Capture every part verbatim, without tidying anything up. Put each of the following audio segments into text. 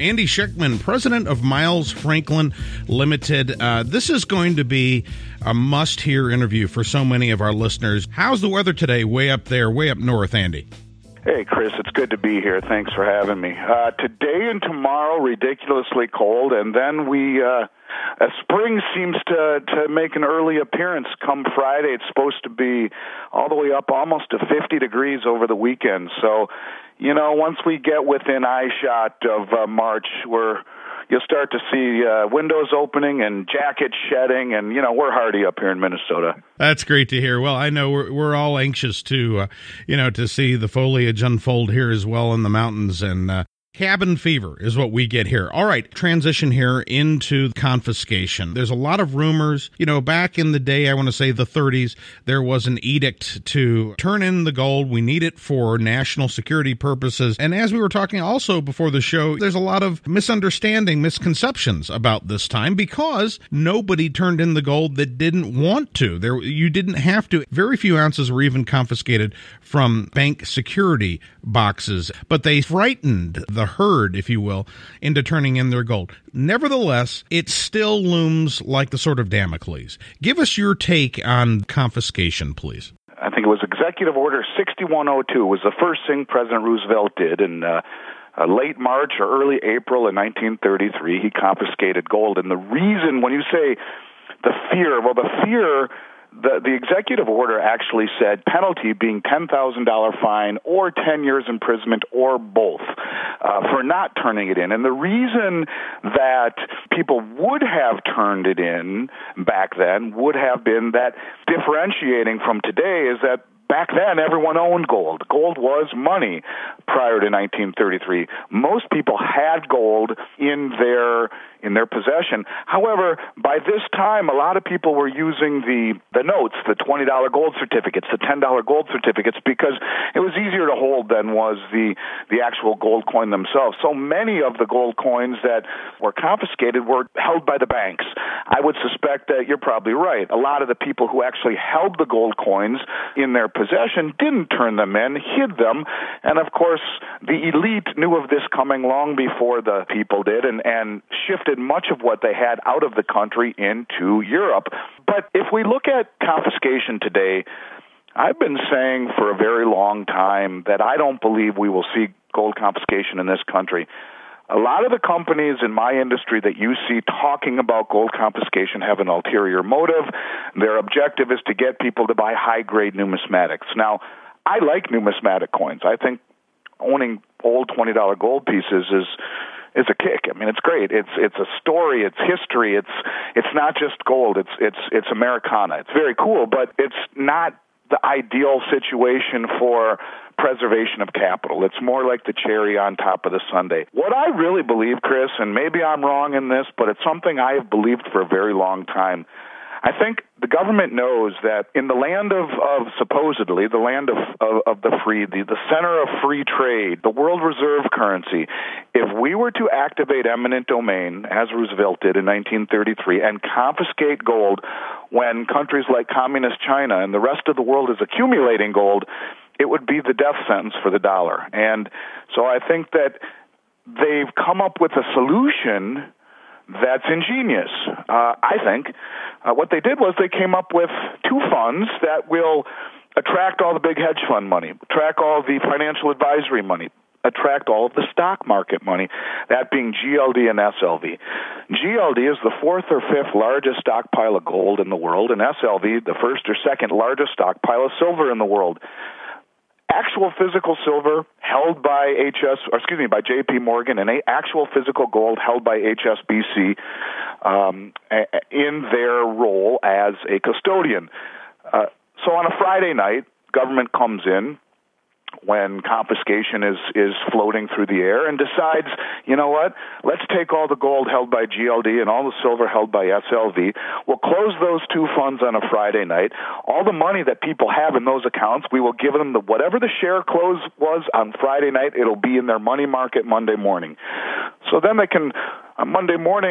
Andy Schectman, president of Miles Franklin Limited. Uh, this is going to be a must-hear interview for so many of our listeners. How's the weather today way up there, way up north, Andy? Hey, Chris, it's good to be here. Thanks for having me. Uh, today and tomorrow, ridiculously cold, and then we, uh, uh, spring seems to, to make an early appearance come Friday. It's supposed to be all the way up almost to fifty degrees over the weekend. So, you know, once we get within eye shot of uh, March, we're you'll start to see uh, windows opening and jackets shedding, and, you know, we're hardy up here in Minnesota. That's great to hear. Well, I know we're we're all anxious to, uh, you know, to see the foliage unfold here as well in the mountains, and uh, cabin fever is what we get here. All right, transition here into confiscation. There's a lot of rumors. You know, back in the day, I want to say the thirties, there was an edict to turn in the gold. We need it for national security purposes. And as we were talking also before the show, there's a lot of misunderstanding, misconceptions about this time because nobody turned in the gold that didn't want to. There, you didn't have to. Very few ounces were even confiscated from bank security boxes, but they frightened the herd, if you will, into turning in their gold. Nevertheless, it still looms like the sword of Damocles. Give us your take on confiscation, please. I think it was Executive Order sixty-one oh two was the first thing President Roosevelt did in uh, uh, late March or early April in nineteen thirty-three. He confiscated gold. And the reason, when you say the fear, well, the fear... The, the executive order actually said penalty being ten thousand dollars fine or ten years imprisonment or both uh, for not turning it in. And the reason that people would have turned it in back then would have been that differentiating from today is that back then, everyone owned gold. Gold was money prior to nineteen thirty-three. Most people had gold in their in their possession. However, by this time, a lot of people were using the, the notes, the twenty dollar gold certificates, the ten dollar gold certificates, because it was easier to hold than was the, the actual gold coin themselves. So many of the gold coins that were confiscated were held by the banks. I would suspect that you're probably right. A lot of the people who actually held the gold coins in their possession didn't turn them in, hid them, and of course the elite knew of this coming long before the people did and, and shifted much of what they had out of the country into Europe. But if we look at confiscation today, I've been saying for a very long time that I don't believe we will see gold confiscation in this country. A lot of the companies in my industry that you see talking about gold confiscation have an ulterior motive. Their objective is to get people to buy high-grade numismatics. Now, I like numismatic coins. I think owning old twenty dollar gold pieces is is a kick. I mean, it's great. It's it's a story. It's history. It's it's not just gold. It's it's it's Americana. It's very cool, but it's not the ideal situation for preservation of capital. It's more like the cherry on top of the sundae. What I really believe, Chris, and maybe I'm wrong in this, but it's something I have believed for a very long time. I think the government knows that in the land of, of supposedly, the land of, of, of the free, the, the center of free trade, the world reserve currency, if we were to activate eminent domain, as Roosevelt did in nineteen thirty-three, and confiscate gold when countries like communist China and the rest of the world is accumulating gold, it would be the death sentence for the dollar. And so I think that they've come up with a solution that's ingenious. Uh, I think uh, what they did was they came up with two funds that will attract all the big hedge fund money, attract all the financial advisory money, attract all of the stock market money, that being G L D and S L V. G L D is the fourth or fifth largest stockpile of gold in the world, and S L V, the first or second largest stockpile of silver in the world. Actual physical silver held by H S, or excuse me, by J P Morgan, and actual physical gold held by H S B C um, in their role as a custodian. Uh, so on a Friday night, government comes in when confiscation is, is floating through the air and decides, you know what, let's take all the gold held by G L D and all the silver held by S L V. We'll close those two funds on a Friday night. All the money that people have in those accounts, we will give them the whatever the share close was on Friday night, it'll be in their money market Monday morning. So then they can, on Monday morning,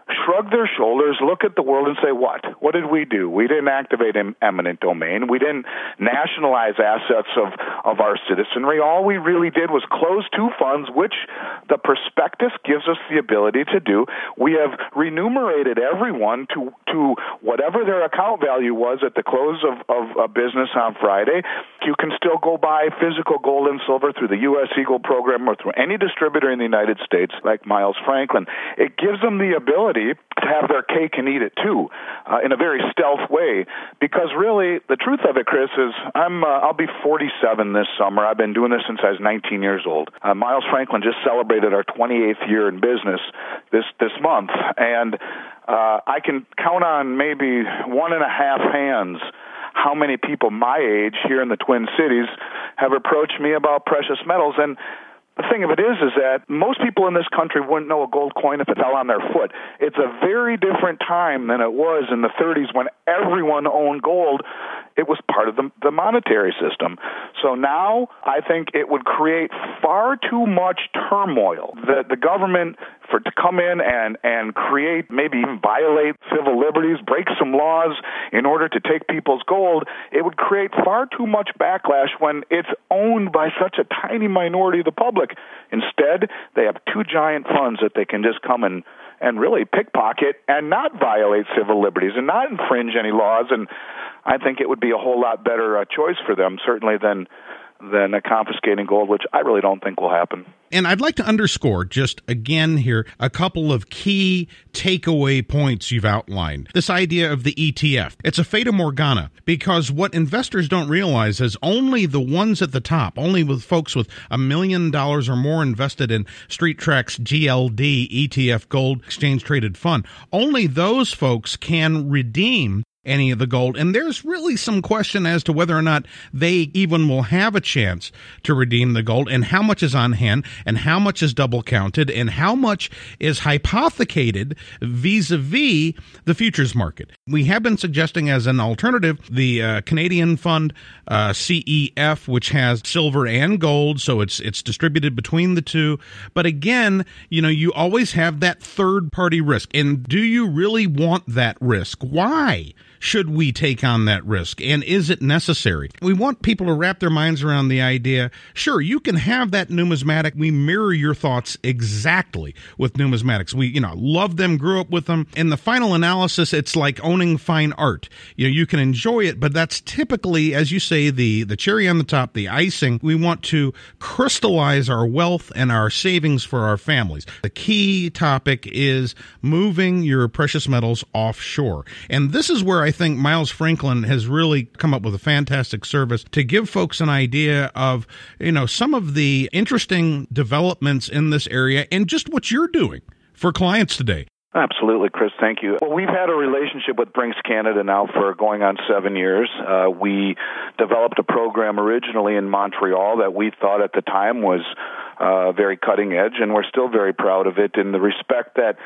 shrug their shoulders, look at the world and say, what? What did we do? We didn't activate eminent domain. We didn't nationalize assets of, of our citizenry. All we really did was close two funds, which the prospectus gives us the ability to do. We have remunerated everyone to, to whatever their account value was at the close of, of a business on Friday. You can still go buy physical gold and silver through the U S Eagle program or through any distributor in the United States like Miles Franklin. It gives them the ability to have their cake and eat it too, uh, in a very stealth way. Because really, the truth of it, Chris, is I'm uh, I'll be forty-seven this summer. I've been doing this since I was nineteen years old. Uh, Miles Franklin just celebrated our twenty-eighth year in business this this month, and uh, I can count on maybe one and a half hands how many people my age here in the Twin Cities have approached me about precious metals. And the thing of it is, is that most people in this country wouldn't know a gold coin if it fell on their foot. It's a very different time than it was in the thirties when everyone owned gold. It was part of the, the monetary system. So now I think it would create far too much turmoil that the government for to come in and, and create, maybe even violate civil liberties, break some laws in order to take people's gold. It would create far too much backlash when it's owned by such a tiny minority of the public. Instead, they have two giant funds that they can just come and, and really pickpocket and not violate civil liberties and not infringe any laws. And I think it would be a whole lot better uh, choice for them, certainly, than than uh, confiscating gold, which I really don't think will happen. And I'd like to underscore just again here a couple of key takeaway points you've outlined. This idea of the E T F. It's a fata morgana, because what investors don't realize is only the ones at the top, only with folks with a million dollars or more invested in Street Track's G L D E T F Gold Exchange Traded Fund, only those folks can redeem any of the gold. And there's really some question as to whether or not they even will have a chance to redeem the gold, and how much is on hand, and how much is double counted, and how much is hypothecated vis-a-vis the futures market. We have been suggesting as an alternative the uh, Canadian fund, uh, C E F, which has silver and gold, so it's it's distributed between the two. But again, you know, you always have that third-party risk. And do you really want that risk? Why should we take on that risk? And is it necessary? We want people to wrap their minds around the idea, sure, you can have that numismatic. We mirror your thoughts exactly with numismatics. We, you know, love them, grew up with them. In the final analysis, it's like owning fine art. You know, you can enjoy it, but that's typically, as you say, the, the cherry on the top, the icing. We want to crystallize our wealth and our savings for our families. The key topic is moving your precious metals offshore. And this is where I think Miles Franklin has really come up with a fantastic service to give folks an idea of, you know, some of the interesting developments in this area and just what you're doing for clients today. Absolutely, Chris. Thank you. Well, we've had a relationship with Brinks Canada now for going on seven years. Uh, we developed a program originally in Montreal that we thought at the time was uh, very cutting edge, and we're still very proud of it in the respect that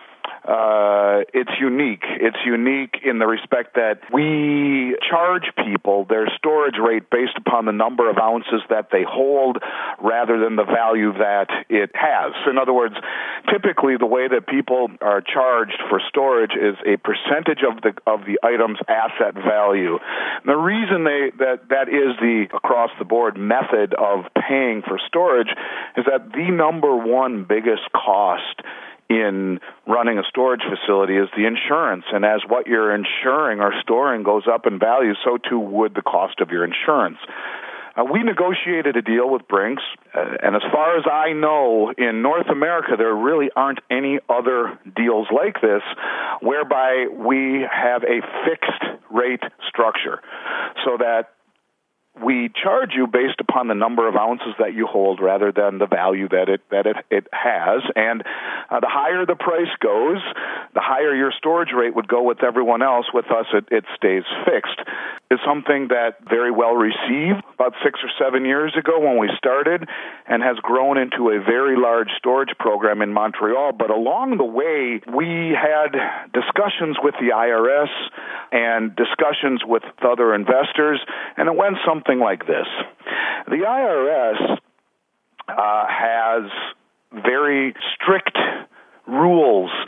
Uh, it's unique. It's unique in the respect that we charge people their storage rate based upon the number of ounces that they hold rather than the value that it has. In other words, typically the way that people are charged for storage is a percentage of the of the item's asset value. And the reason they that that is the across the board method of paying for storage is that the number one biggest cost in running a storage facility is the insurance. And as what you're insuring or storing goes up in value, so too would the cost of your insurance. Uh, we negotiated a deal with Brinks, uh, and as far as I know, in North America, there really aren't any other deals like this whereby we have a fixed rate structure so that we charge you based upon the number of ounces that you hold rather than the value that it that it, it has. And uh, the higher the price goes, the higher your storage rate would go with everyone else. With us, it, it stays fixed. It's something that very well received about six or seven years ago when we started and has grown into a very large storage program in Montreal. But along the way, we had discussions with the I R S and discussions with other investors, and it went something Something like this. The I R S uh, has very strict rules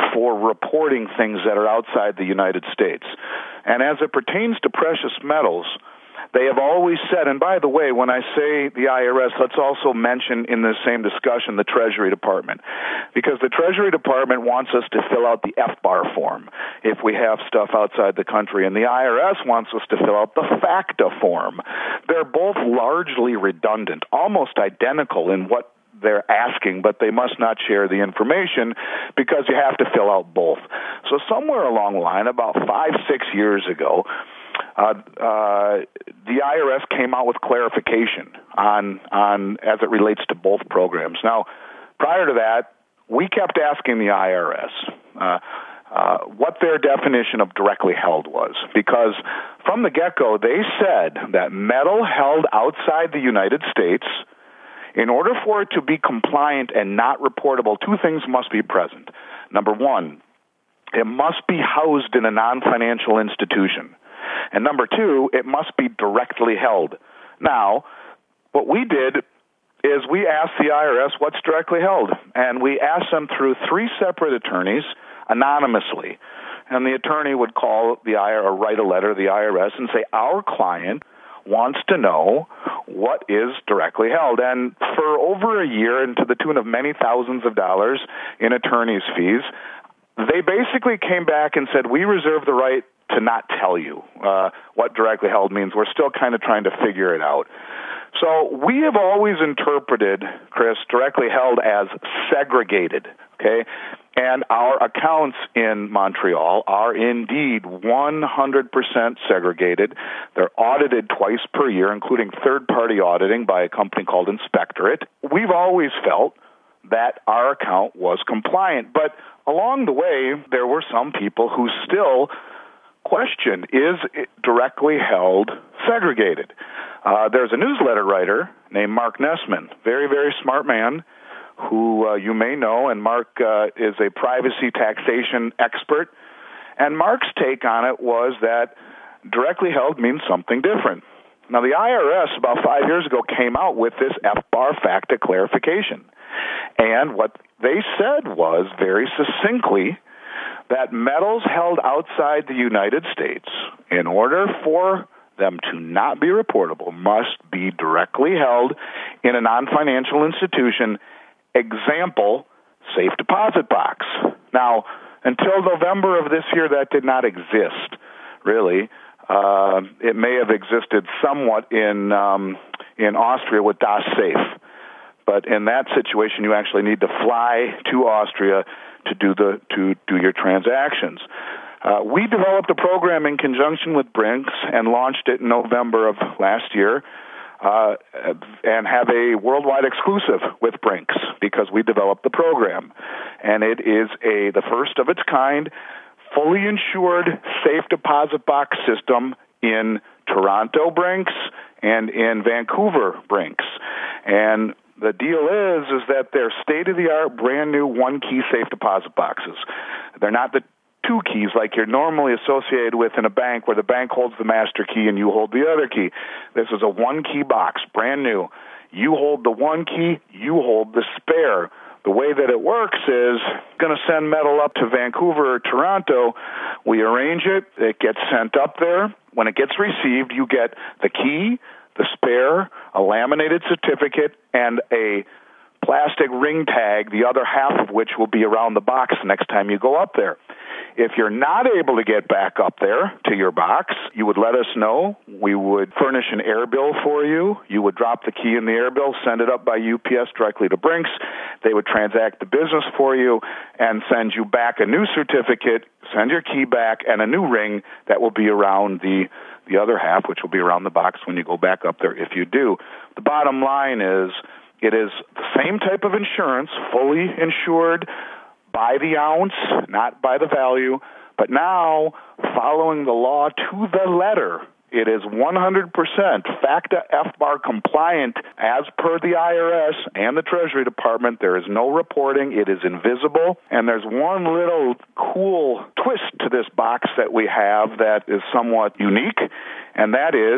for reporting things that are outside the United States. And as it pertains to precious metals, they have always said, and by the way, when I say the I R S, let's also mention in the same discussion the Treasury Department, because the Treasury Department wants us to fill out the F B A R form if we have stuff outside the country, and the I R S wants us to fill out the FACTA form. They're both largely redundant, almost identical in what they're asking, but they must not share the information because you have to fill out both. So somewhere along the line, about five, six years ago, Uh, uh, the I R S came out with clarification on on as it relates to both programs. Now, prior to that, we kept asking the I R S uh, uh, what their definition of directly held was, because from the get-go, they said that metal held outside the United States, in order for it to be compliant and not reportable, two things must be present. Number one, it must be housed in a non-financial institution. And number two, it must be directly held. Now, what we did is we asked the I R S what's directly held, and we asked them through three separate attorneys anonymously. And the attorney would call the I R S or write a letter to the I R S and say, our client wants to know what is directly held. And for over a year, and to the tune of many thousands of dollars in attorney's fees, they basically came back and said, we reserve the right to not tell you uh, what directly held means. We're still kind of trying to figure it out. So we have always interpreted, Chris, directly held as segregated, okay? And our accounts in Montreal are indeed one hundred percent segregated. They're audited twice per year, including third-party auditing by a company called Inspectorate. We've always felt that our account was compliant. But along the way, there were some people who still question, is it directly held segregated? Uh, there's a newsletter writer named Mark Nessman, very, very smart man, who uh, you may know, and Mark uh, is a privacy taxation expert. And Mark's take on it was that directly held means something different. Now, the I R S about five years ago came out with this F B A R FACTA clarification. And what they said was, very succinctly, that metals held outside the United States, in order for them to not be reportable, must be directly held in a non-financial institution, example, safe deposit box. Now, until November of this year, that did not exist, really. Uh, it may have existed somewhat in um, in Austria with Das Safe. But in that situation, you actually need to fly to Austria to do the to do your transactions. Uh, we developed a program in conjunction with Brinks and launched it in November of last year, uh, and have a worldwide exclusive with Brinks because we developed the program, and it is a the first of its kind, fully insured safe deposit box system in Toronto Brinks and in Vancouver Brinks, and the deal is, is that they're state-of-the-art, brand-new one-key safe deposit boxes. They're not the two keys like you're normally associated with in a bank where the bank holds the master key and you hold the other key. This is a one-key box, brand new. You hold the one key, you hold the spare. The way that it works is going to send metal up to Vancouver or Toronto. We arrange it. It gets sent up there. When it gets received, you get the key, the spare, a laminated certificate, and a plastic ring tag, the other half of which will be around the box next time you go up there. If you're not able to get back up there to your box, you would let us know. We would furnish an air bill for you. You would drop the key in the air bill, send it up by U P S directly to Brinks. They would transact the business for you and send you back a new certificate, send your key back, and a new ring that will be around the the other half, which will be around the box when you go back up there if you do. The bottom line is it is the same type of insurance, fully insured by the ounce, not by the value, but now, following the law to the letter, it is one hundred percent FACTA F B A R compliant as per the I R S and the Treasury Department. There is no reporting. It is invisible. And there's one little cool twist to this box that we have that is somewhat unique, and that is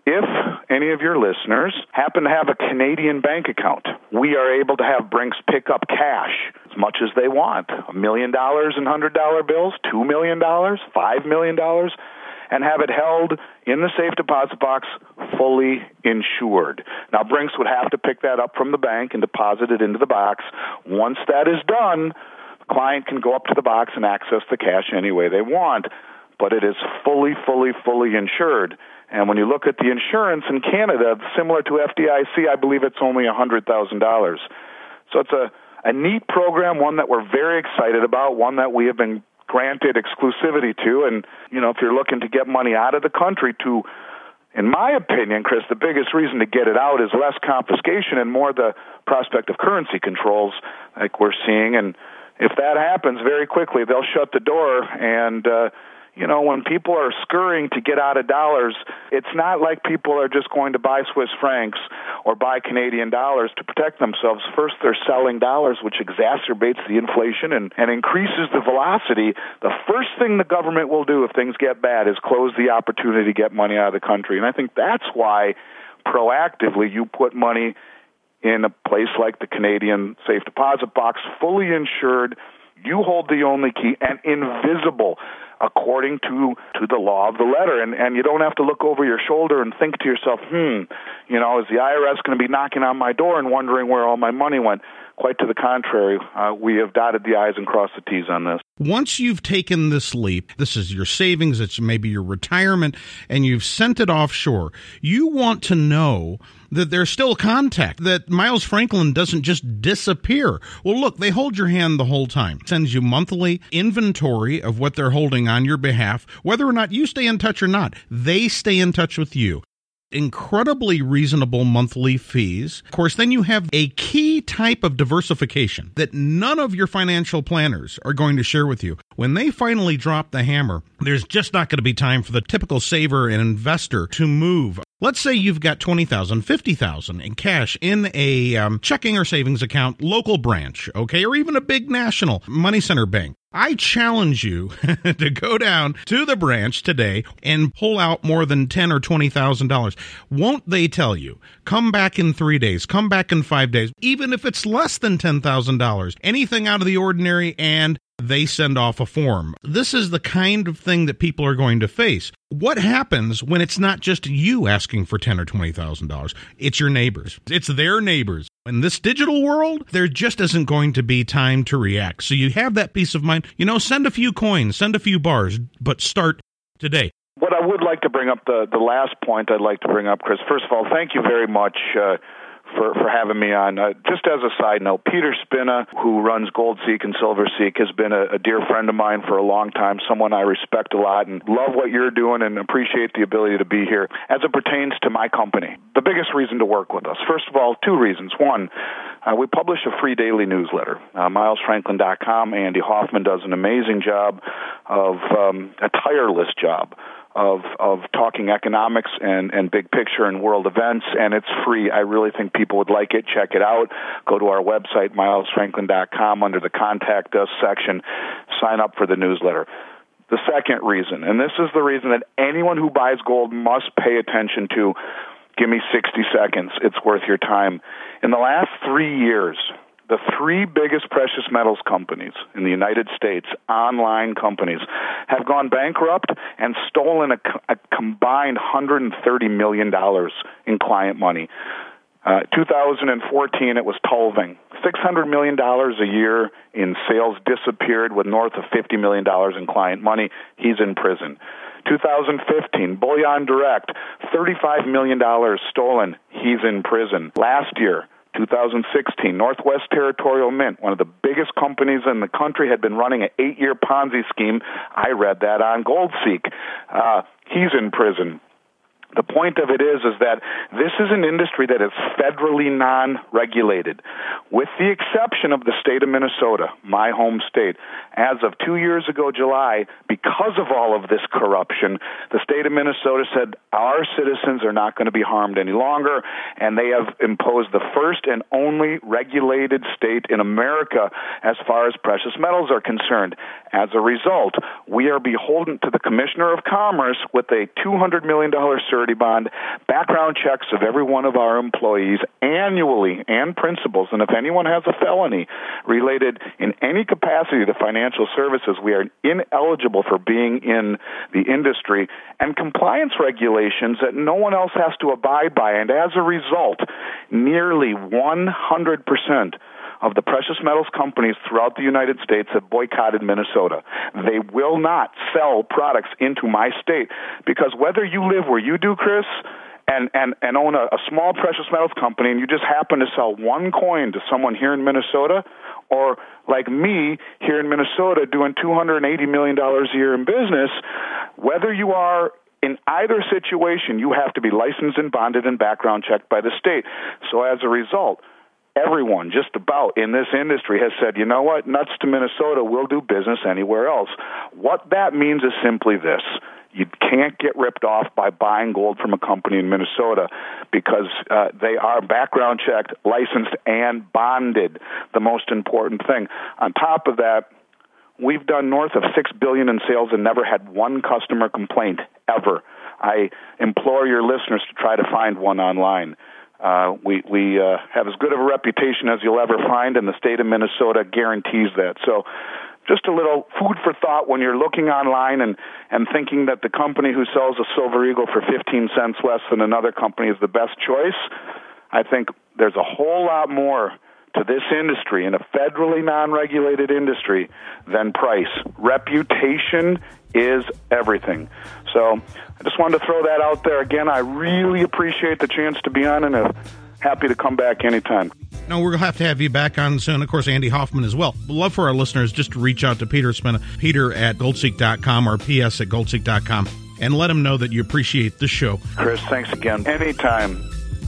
If any of your listeners happen to have a Canadian bank account, we are able to have Brinks pick up cash as much as they want. A million dollars in one hundred dollar bills, two million dollars, five million dollars, and have it held in the safe deposit box fully insured. Now, Brinks would have to pick that up from the bank and deposit it into the box. Once that is done, the client can go up to the box and access the cash any way they want, but it is fully, fully, fully insured. And when you look at the insurance in Canada, similar to F D I C, I believe it's only one hundred thousand dollars. So it's a, a neat program, one that we're very excited about, one that we have been granted exclusivity to. And, you know, if you're looking to get money out of the country to, in my opinion, Chris, the biggest reason to get it out is less confiscation and more the prospect of currency controls like we're seeing. And if that happens very quickly, they'll shut the door. And, uh, you know, when people are scurrying to get out of dollars, it's not like people are just going to buy Swiss francs or buy Canadian dollars to protect themselves. First, they're selling dollars, which exacerbates the inflation and, and increases the velocity. The first thing the government will do if things get bad is close the opportunity to get money out of the country. And I think that's why proactively you put money in a place like the Canadian safe deposit box, fully insured. You hold the only key and invisible according to, to the law of the letter. And, and you don't have to look over your shoulder and think to yourself, hmm, you know, is the I R S going to be knocking on my door and wondering where all my money went? Quite to the contrary, uh, we have dotted the I's and crossed the T's on this. Once you've taken this leap, this is your savings, it's maybe your retirement, and you've sent it offshore, you want to know that there's still contact, that Miles Franklin doesn't just disappear. Well, look, they hold your hand the whole time. It sends you monthly inventory of what they're holding on your behalf. Whether or not you stay in touch or not, they stay in touch with you. Incredibly reasonable monthly fees. Of course, then you have a key type of diversification that none of your financial planners are going to share with you. When they finally drop the hammer, there's just not going to be time for the typical saver and investor to move. Let's say you've got twenty thousand dollars, fifty thousand dollars in cash in a um, checking or savings account, local branch, okay, or even a big national money center bank. I challenge you to go down to the branch today and pull out more than ten thousand dollars or twenty thousand dollars. Won't they tell you, come back in three days, come back in five days, even if it's less than ten thousand dollars, anything out of the ordinary, and they send off a form. This is the kind of thing that people are going to face. What happens when it's not just you asking for ten thousand dollars or twenty thousand dollars? It's your neighbors. It's their neighbors. In this digital world, there just isn't going to be time to react. So you have that peace of mind. You know, send a few coins, send a few bars, but start today. What I would like to bring up, the, the last point I'd like to bring up, Chris, first of all, thank you very much uh, for, for having me on. Uh, just as a side note, Peter Spina, who runs GoldSeek and SilverSeek, has been a, a dear friend of mine for a long time, someone I respect a lot and love what you're doing and appreciate the ability to be here. As it pertains to my company, the biggest reason to work with us, first of all, two reasons. One, uh, we publish a free daily newsletter, uh, miles franklin dot com. Andy Hoffman does an amazing job of um, a tireless job of of talking economics and, and big picture and world events, and it's free. I really think people would like it. Check it out. Go to our website, miles franklin dot com, under the Contact Us section. Sign up for the newsletter. The second reason, and this is the reason that anyone who buys gold must pay attention to, give me sixty seconds. It's worth your time. In the last three years, the three biggest precious metals companies in the United States, online companies, have gone bankrupt and stolen a, a combined one hundred thirty million dollars in client money. Uh, two thousand fourteen, it was Tulving. six hundred million dollars a year in sales disappeared with north of fifty million dollars in client money. He's in prison. two thousand fifteen, Bullion Direct, thirty-five million dollars stolen. He's in prison. Last year, two thousand sixteen, Northwest Territorial Mint, one of the biggest companies in the country, had been running an eight-year Ponzi scheme. I read that on GoldSeek. Uh, he's in prison. The point of it is, is that this is an industry that is federally non-regulated, with the exception of the state of Minnesota, my home state. As of two years ago, July, because of all of this corruption, the state of Minnesota said our citizens are not going to be harmed any longer, and they have imposed the first and only regulated state in America as far as precious metals are concerned. As a result, we are beholden to the Commissioner of Commerce with a two hundred million dollars surcharge surety bond, background checks of every one of our employees annually and principals. And if anyone has a felony related in any capacity to financial services, we are ineligible for being in the industry, and compliance regulations that no one else has to abide by. And as a result, nearly one hundred percent of the precious metals companies throughout the United States have boycotted Minnesota. They will not sell products into my state, because whether you live where you do, Chris, and, and, and own a, a small precious metals company, and you just happen to sell one coin to someone here in Minnesota, or like me here in Minnesota doing two hundred eighty million dollars a year in business, whether you are in either situation, you have to be licensed and bonded and background checked by the state. So as a result, everyone just about in this industry has said, you know what, nuts to Minnesota, we'll do business anywhere else. What that means is simply this. You can't get ripped off by buying gold from a company in Minnesota, because uh, they are background checked, licensed, and bonded, the most important thing. On top of that, we've done north of six billion dollars in sales and never had one customer complaint, ever. I implore your listeners to try to find one online. Uh, we we uh, have as good of a reputation as you'll ever find, and the state of Minnesota guarantees that. So just a little food for thought when you're looking online and, and thinking that the company who sells a Silver Eagle for fifteen cents less than another company is the best choice. I think there's a whole lot more to this industry, in a federally non-regulated industry, than price. Reputation is everything. So I just wanted to throw that out there. Again, I really appreciate the chance to be on, and I'm happy to come back anytime. No, we'll have to have you back on soon. Of course, Andy Hoffman as well. We'd love for our listeners just to reach out to Peter Spina, Peter at goldseek dot com or P S at goldseek dot com, and let him know that you appreciate the show. Chris, thanks again. Anytime.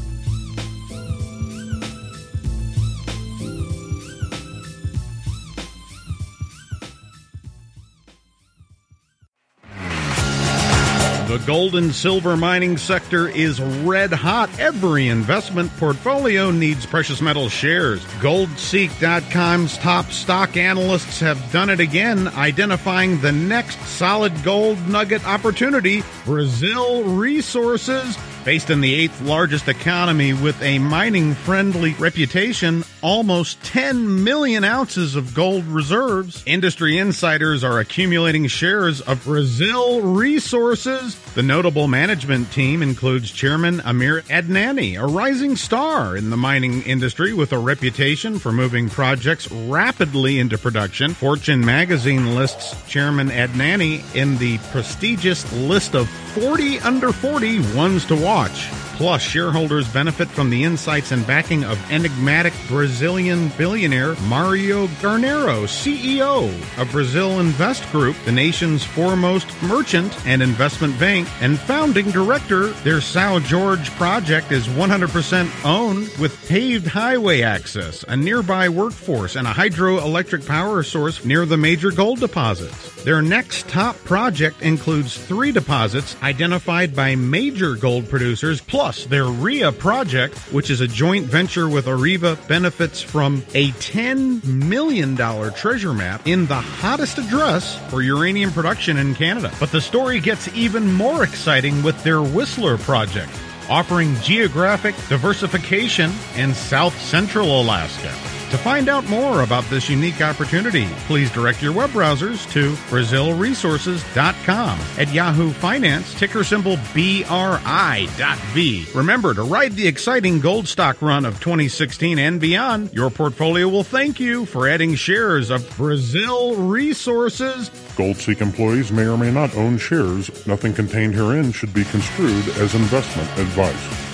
The gold and silver mining sector is red hot. Every investment portfolio needs precious metal shares. goldseek dot com's top stock analysts have done it again, identifying the next solid gold nugget opportunity, Brazil Resources. Based in the eighth largest economy with a mining-friendly reputation, almost ten million ounces of gold reserves. Industry insiders are accumulating shares of Brazil Resources. The notable management team includes Chairman Amir Adnani, a rising star in the mining industry with a reputation for moving projects rapidly into production. Fortune magazine lists Chairman Adnani in the prestigious list of forty under forty ones to watch. Plus, shareholders benefit from the insights and backing of enigmatic Brazilian billionaire Mario Garnero, C E O of Brazil Invest Group, the nation's foremost merchant and investment bank, and founding director. Their São Jorge project is one hundred percent owned with paved highway access, a nearby workforce, and a hydroelectric power source near the major gold deposits. Their next top project includes three deposits identified by major gold producers, plus their R I A project, which is a joint venture with Areva, benefits from a ten million dollars treasure map in the hottest address for uranium production in Canada. But the story gets even more exciting with their Whistler project, offering geographic diversification in South Central Alaska. To find out more about this unique opportunity, please direct your web browsers to brazil resources dot com. At Yahoo Finance, ticker symbol B R I dot V. Remember to ride the exciting gold stock run of twenty sixteen and beyond. Your portfolio will thank you for adding shares of Brazil Resources. GoldSeek employees may or may not own shares. Nothing contained herein should be construed as investment advice.